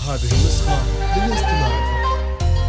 هذه النسخة للاستماع فقط.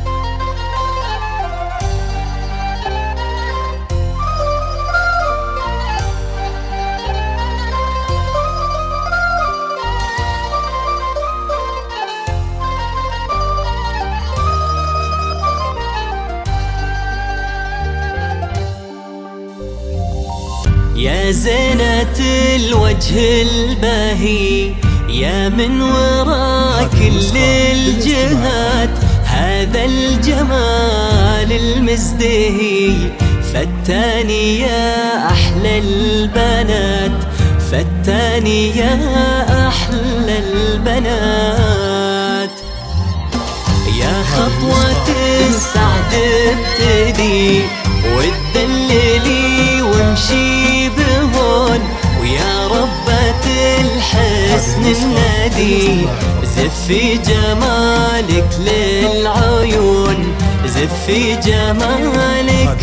يا زينة الوجه الباهي، يا من وراء كل الجهات، هذا الجمال المزدهي، فتاني يا أحلى البنات، فتاني يا أحلى البنات. يا خطوة السعد ابتدي وتدللي وامشي بهون، ويا ربة الحسن النادي، زفي جمالك للعيون، زفي جمالك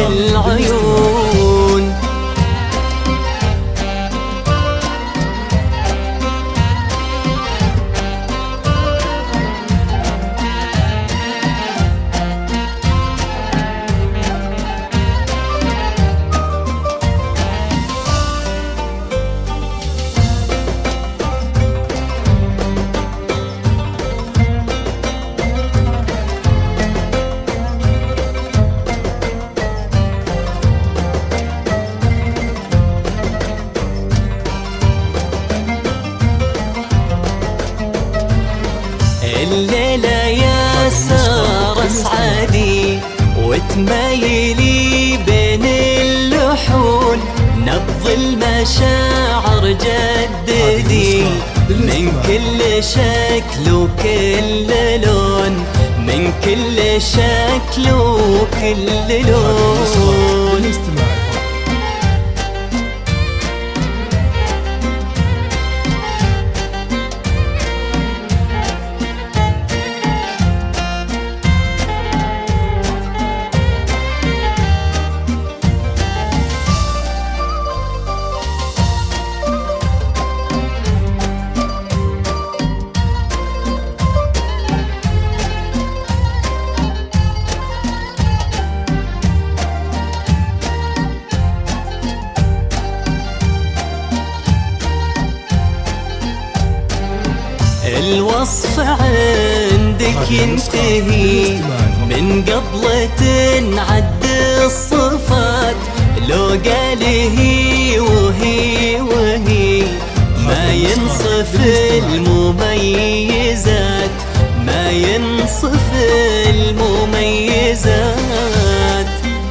للعيون. الليلة يا سارة اسعدي وتمايلي بين اللحون، نبض المشاعر جددي من كل شكل وكل لون، من كل شكل وكل لون. الوصف عندك ينتهي من قبل تنعد الصفات، لو قال هي وهي وهي ما ينصف المميزات، ما ينصف المميزات.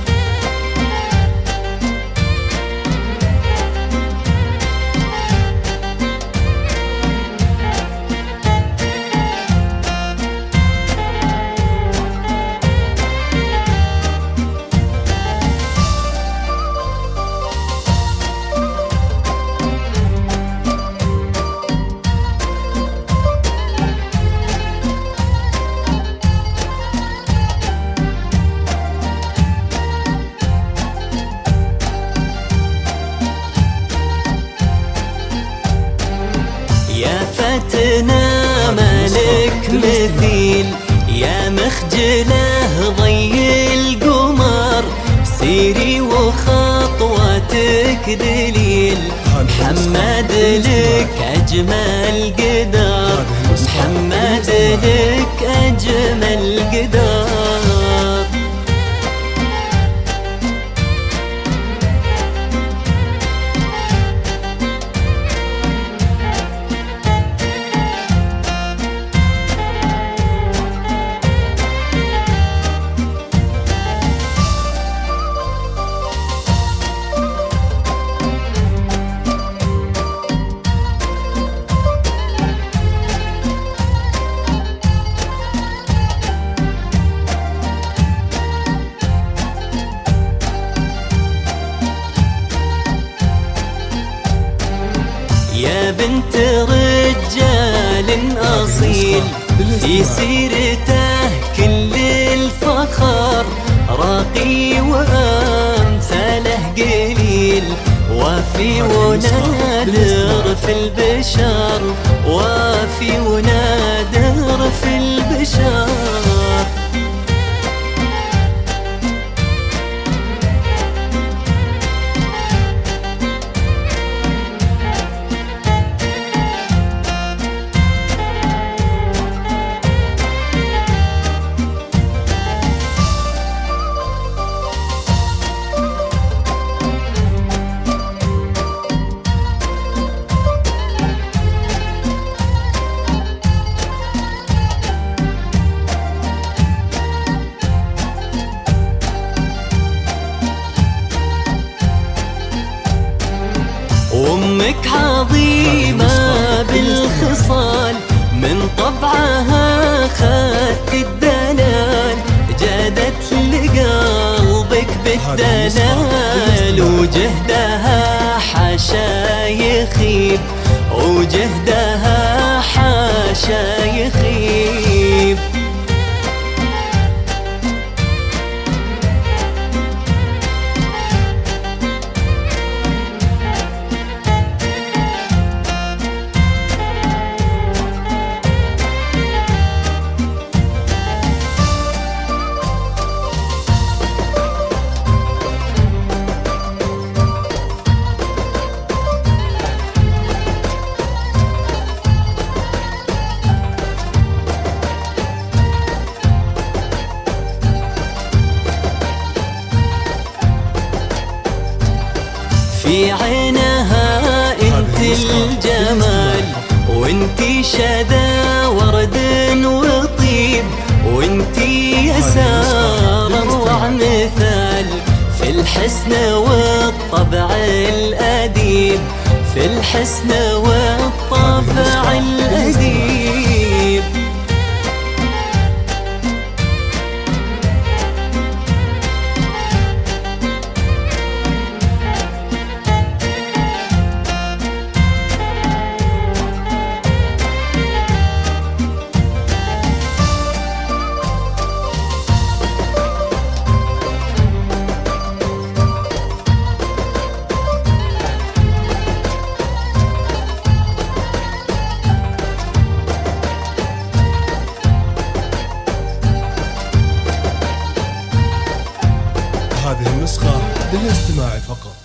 يا فتنا مالك مثيل، يا مخجله ضي القمر، سيري وخطواتك دليل، محمد لك أجمل قدر، محمد لك أجمل قدر. يا بنت رجال أصيل، في سيرته كل الفخر، راقي وأمثاله قليل، وافي ونادر في البشر، وافي ونادر أمك عظيمة بالخصال، من طبعها خدت الدلال، جادت لقلبك بالدلال، وجهدها حاشا يخيب، وجهدها حاشا يخيب. في عينها انت الجمال، وانتي شذا ورد وطيب، وانتي يسار اروع مثال، في الحسن والطبع الأديب، في الحسن والطبع الأديب. هذه النسخة للاستماع فقط.